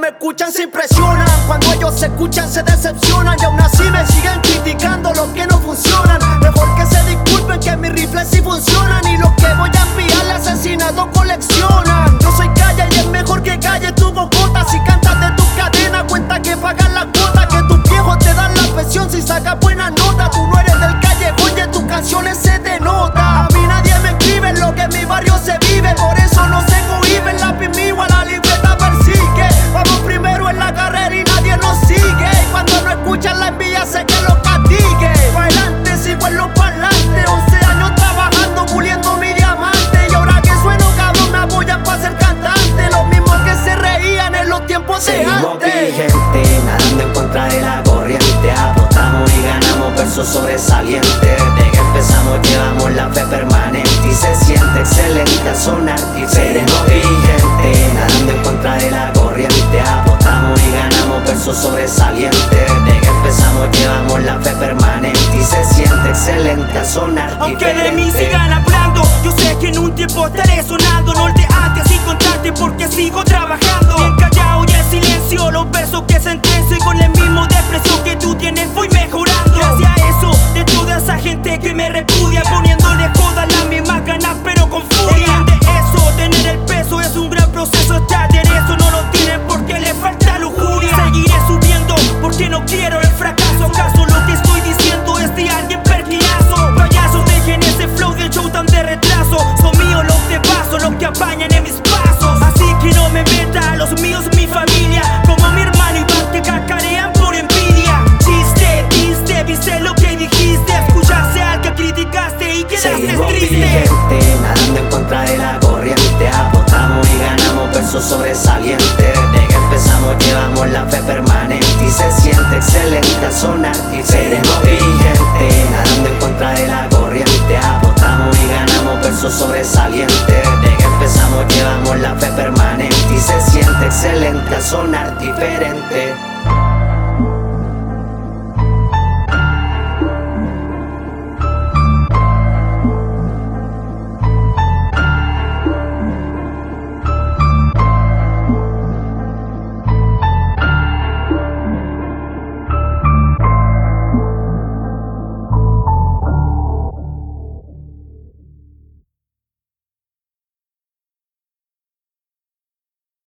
escuchan se impresionan, cuando ellos se escuchan se decepcionan, y aún así me siguen criticando los que no funcionan. Mejor que se disculpen que mis rifles sí funcionan, y los que voy a enviarle asesinatos coleccionan. Yo soy Calle y es mejor que calle tu bocota. Si cantas de tus cadenas, cuenta que pagan la cuota, que tus viejos te dan la pensión si sacas buenas notas. Tú no eres del callejón y en tus canciones se te nota. A mí nadie me escribe lo que en mi barrio se vive, por eso no se cohibe. El lápiz mío a la libreta persigue. Vamos primero en la carrera y nadie nos sigue. Y cuando no escuchan la envidia sé que los castigue. Pa' adelante sigo en los parlantes, 11 años trabajando puliendo mi diamante, y ahora que sueno cabrón me apoyan pa' ser cantante. Los mismos que se reían en los tiempos de seguimos antes. vigente, nadando en contra de la corriente. Apostamos y ganamos versos sobresalientes. Desde que empezamos llevamos la fe permanente y se siente excelente al sonar diferente. Seguimos vigente, nadando en contra de la corriente. Apostamos y ganamos versos sobresalientes. Desde que empezamos llevamos la fe permanente y se siente excelente al sonar diferente. Aunque de mí sigan hablando, yo sé que en un tiempo estaré sonando. No te antes y contarte porque sigo trabajando. Bien callado y en silencio, los versos que sentencio, y con el mismo desprecio que tú tienes voy mejorando. Gracias a eso, de toda esa gente que me repudia, poniéndole jodas las mismas ganas pero con furia. De eso, tener el peso es un gran proceso. Este aderezo no lo tienen porque le falta lujuria. Seguiré subiendo porque no quiero el fracaso. ¿Acaso lo que estoy diciendo es de alguien pertinazo? Payasos, dejen ese flow del show tan de retraso. Son míos los de paso, los que apañan en mis pasos. Así que no me meta, los míos mi familia, como mi hermano Iván, te cacarean por envidia. Chiste, diste, viste lo que dijiste, escuchaste al que criticaste y quedaste seguimos triste. vigente, nadando en contra de la corriente. Apostamos y ganamos versos sobresalientes. Desde que empezamos llevamos la fe permanente y se siente excelente al sonar diferente. Seguimos vigente, nadando en contra de la corriente. Apostamos y ganamos versos sobresalientes. Desde que empezamos llevamos la fe permanente y se siente excelente al sonar diferente.